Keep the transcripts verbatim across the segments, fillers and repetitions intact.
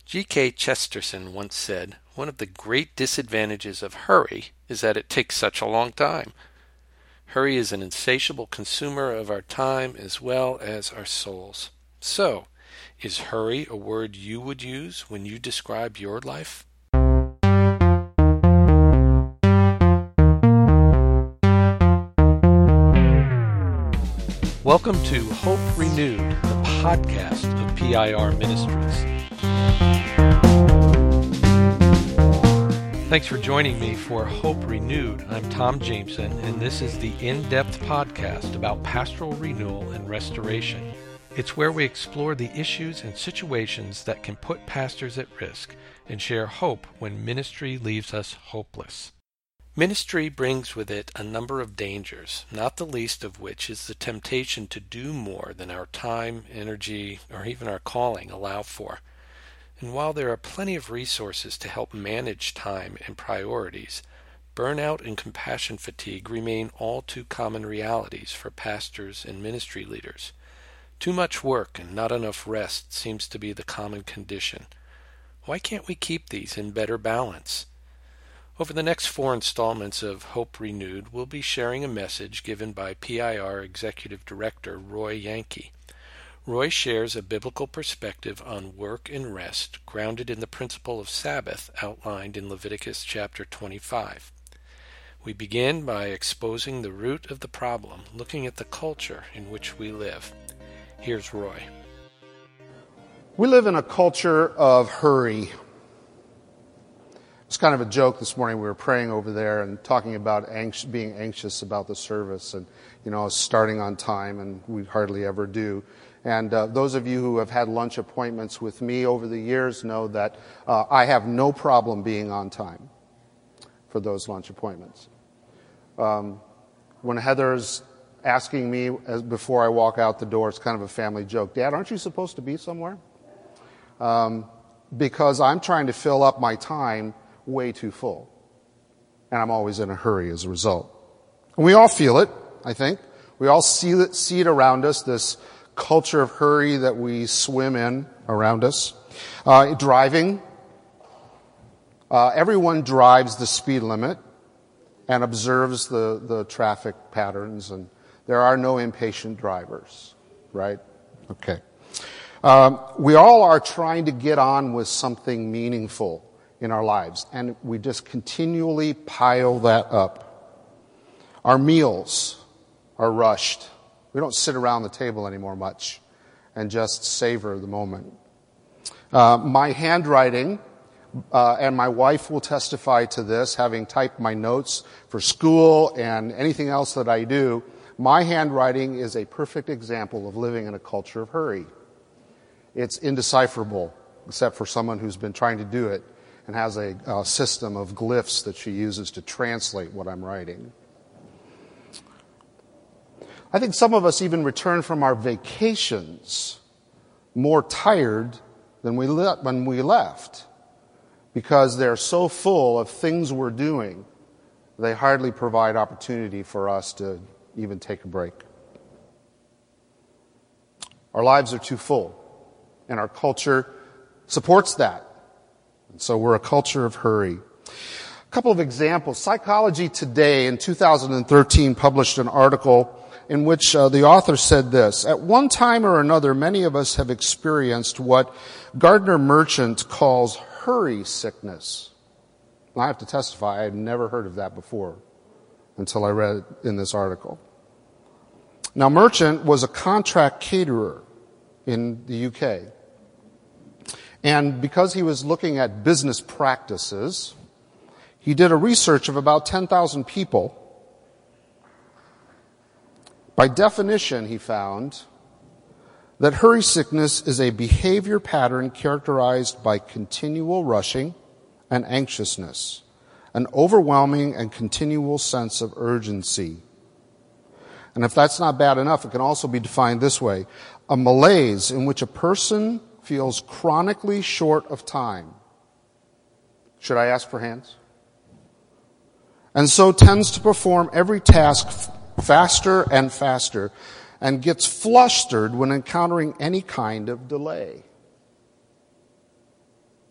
G K Chesterton once said, "One of the great disadvantages of hurry is that it takes such a long time." Hurry is an insatiable consumer of our time as well as our souls. So, is hurry a word you would use when you describe your life? Welcome to Hope Renewed, the podcast of P I R Ministries. Thanks for joining me for Hope Renewed. I'm Tom Jameson, and this is the in-depth podcast about pastoral renewal and restoration. It's where we explore the issues and situations that can put pastors at risk and share hope when ministry leaves us hopeless. Ministry brings with it a number of dangers, not the least of which is the temptation to do more than our time, energy, or even our calling allow for. And while there are plenty of resources to help manage time and priorities, burnout and compassion fatigue remain all too common realities for pastors and ministry leaders. Too much work and not enough rest seems to be the common condition. Why can't we keep these in better balance? Over the next four installments of Hope Renewed, we'll be sharing a message given by P I R Executive Director Roy Yankee. Roy shares a biblical perspective on work and rest grounded in the principle of Sabbath outlined in Leviticus chapter twenty-five. We begin by exposing the root of the problem, looking at the culture in which we live. Here's Roy. We live in a culture of hurry. It's kind of a joke this morning. We were praying over there and talking about anx- being anxious about the service and, you know, starting on time, and we hardly ever do. And uh, those of you who have had lunch appointments with me over the years know that uh, I have no problem being on time for those lunch appointments. Um, when Heather's asking me as before I walk out the door, it's kind of a family joke. Dad, aren't you supposed to be somewhere? Um, because I'm trying to fill up my time way too full. And I'm always in a hurry as a result. And we all feel it, I think. We all see it, see it around us, this culture of hurry that we swim in around us. Uh, driving. Uh, everyone drives the speed limit and observes the, the traffic patterns, and there are no impatient drivers, right? Okay. Um, we all are trying to get on with something meaningful in our lives, and we just continually pile that up. Our meals are rushed. We don't sit around the table anymore much and just savor the moment. Uh, my handwriting, uh, and my wife will testify to this, having typed my notes for school and anything else that I do, my handwriting is a perfect example of living in a culture of hurry. It's indecipherable, except for someone who's been trying to do it and has a, a system of glyphs that she uses to translate what I'm writing. I think some of us even return from our vacations more tired than we le- when we left, because they're so full of things we're doing, they hardly provide opportunity for us to even take a break. Our lives are too full, and our culture supports that. And so we're a culture of hurry. A couple of examples. Psychology Today in two thousand thirteen published an article in which uh, the author said this: at one time or another, many of us have experienced what Gardner Merchant calls hurry sickness. And I have to testify, I had never heard of that before until I read it in this article. Now, Merchant was a contract caterer in the U K. And because he was looking at business practices, he did a research of about ten thousand people. By definition, he found that hurry sickness is a behavior pattern characterized by continual rushing and anxiousness, an overwhelming and continual sense of urgency. And if that's not bad enough, it can also be defined this way: a malaise in which a person feels chronically short of time. Should I ask for hands? And so tends to perform every task faster and faster, and gets flustered when encountering any kind of delay.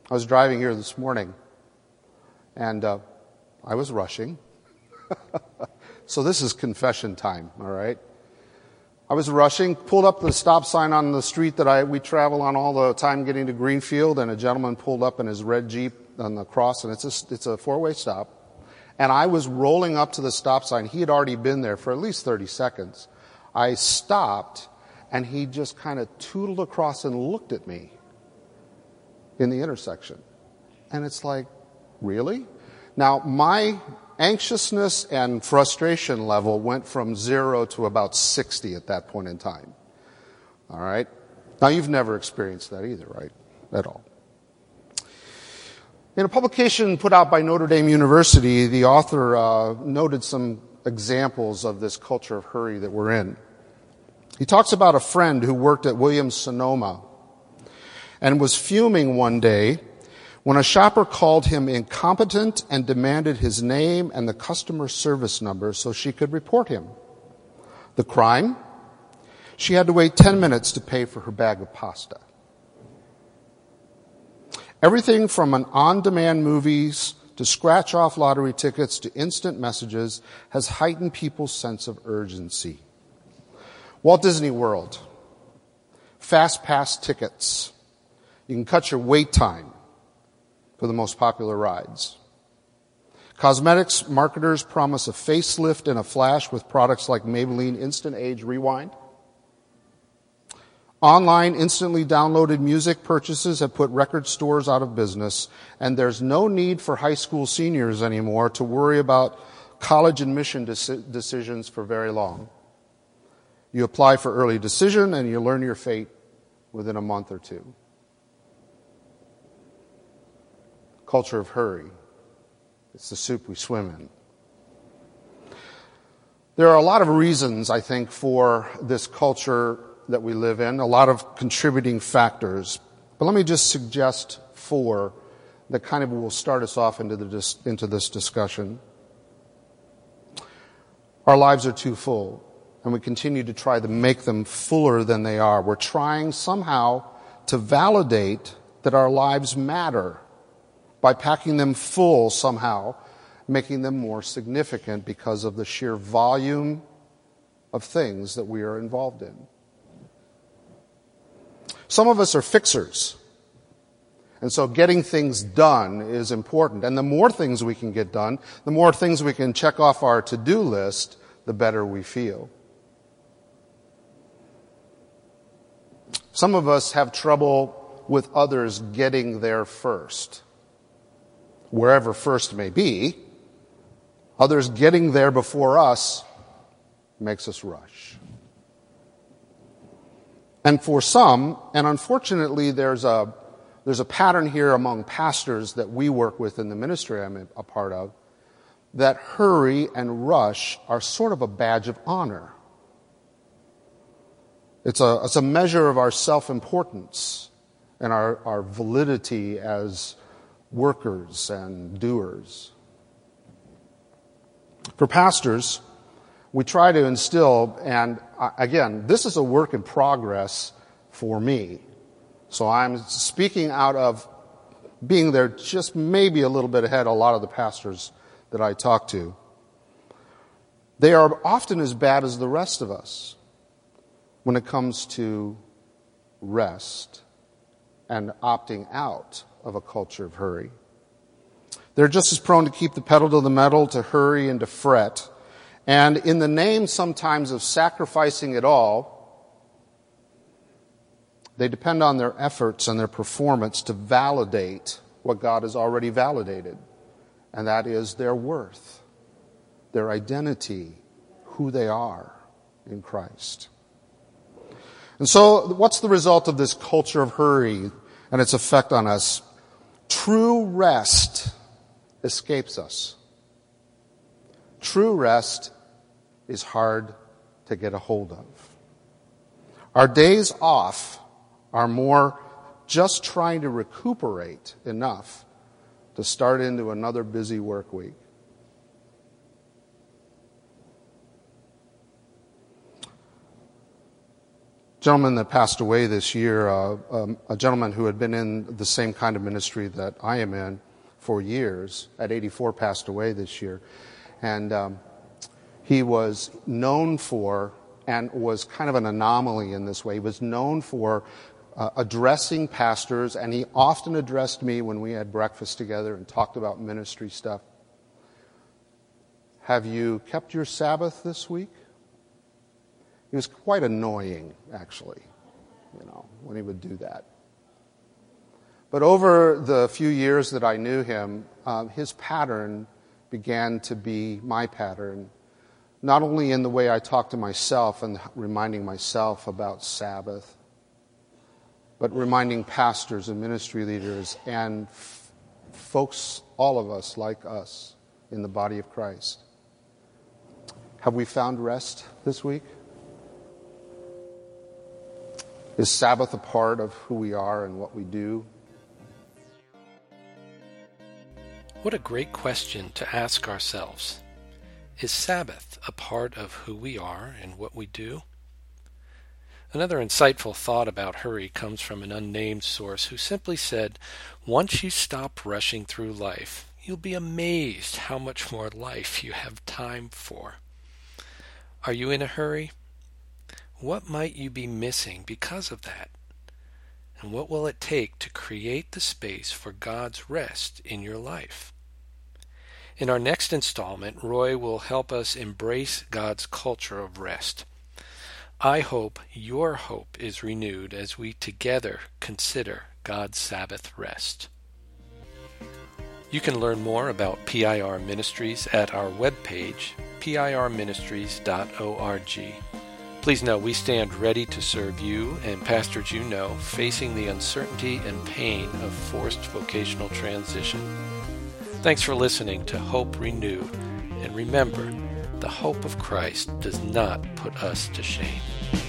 I was driving here this morning, and uh, I was rushing. So this is confession time, all right? I was rushing, pulled up the stop sign on the street that I we travel on all the time getting to Greenfield, and a gentleman pulled up in his red Jeep on the cross, and it's a, it's a four-way stop. And I was rolling up to the stop sign. He had already been there for at least thirty seconds. I stopped, and he just kind of tootled across and looked at me in the intersection. And it's like, really? Now, my anxiousness and frustration level went from zero to about sixty at that point in time. All right? Now, you've never experienced that either, right? At all. In a publication put out by Notre Dame University, the author uh, noted some examples of this culture of hurry that we're in. He talks about a friend who worked at Williams-Sonoma and was fuming one day when a shopper called him incompetent and demanded his name and the customer service number so she could report him. The crime? She had to wait ten minutes to pay for her bag of pasta. Everything from an on-demand movies to scratch-off lottery tickets to instant messages has heightened people's sense of urgency. Walt Disney World, fast pass tickets. You can cut your wait time for the most popular rides. Cosmetics marketers promise a facelift in a flash with products like Maybelline Instant Age Rewind. Online, instantly downloaded music purchases have put record stores out of business, and there's no need for high school seniors anymore to worry about college admission deci- decisions for very long. You apply for early decision, and you learn your fate within a month or two. Culture of hurry. It's the soup we swim in. There are a lot of reasons, I think, for this culture that we live in, a lot of contributing factors. But let me just suggest four that kind of will start us off into, the dis- into this discussion. Our lives are too full, and we continue to try to make them fuller than they are. We're trying somehow to validate that our lives matter by packing them full somehow, making them more significant because of the sheer volume of things that we are involved in. Some of us are fixers. And so getting things done is important. And the more things we can get done, the more things we can check off our to-do list, the better we feel. Some of us have trouble with others getting there first. Wherever first may be, others getting there before us makes us rush. And for some, and unfortunately there's a, there's a pattern here among pastors that we work with in the ministry I'm a part of, that hurry and rush are sort of a badge of honor. It's a, it's a measure of our self-importance and our, our validity as workers and doers. For pastors, we try to instill, and again, this is a work in progress for me. So I'm speaking out of being there just maybe a little bit ahead of a lot of the pastors that I talk to. They are often as bad as the rest of us when it comes to rest and opting out of a culture of hurry. They're just as prone to keep the pedal to the metal, to hurry and to fret. And in the name sometimes of sacrificing it all, they depend on their efforts and their performance to validate what God has already validated. And that is their worth, their identity, who they are in Christ. And so what's the result of this culture of hurry and its effect on us? True rest escapes us. True rest is hard to get a hold of. Our days off are more just trying to recuperate enough to start into another busy work week. gentleman that passed away this year, uh, um, a gentleman who had been in the same kind of ministry that I am in for years, at eighty-four passed away this year. And um, he was known for, and was kind of an anomaly in this way, he was known for uh, addressing pastors, and he often addressed me when we had breakfast together and talked about ministry stuff. Have you kept your Sabbath this week? He was quite annoying, actually, you know, when he would do that. But over the few years that I knew him, um, his pattern began to be my pattern, not only in the way I talk to myself and reminding myself about Sabbath, but reminding pastors and ministry leaders and f- folks, all of us like us in the body of Christ. Have we found rest this week? Is Sabbath a part of who we are and what we do? What a great question to ask ourselves. Is Sabbath a part of who we are and what we do? Another insightful thought about hurry comes from an unnamed source who simply said, once you stop rushing through life, you'll be amazed how much more life you have time for. Are you in a hurry? What might you be missing because of that? And what will it take to create the space for God's rest in your life? In our next installment, Roy will help us embrace God's culture of rest. I hope your hope is renewed as we together consider God's Sabbath rest. You can learn more about P I R Ministries at our webpage, p i r ministries dot org. Please know we stand ready to serve you and pastors you know facing the uncertainty and pain of forced vocational transition. Thanks for listening to Hope Renewed, and remember, the hope of Christ does not put us to shame.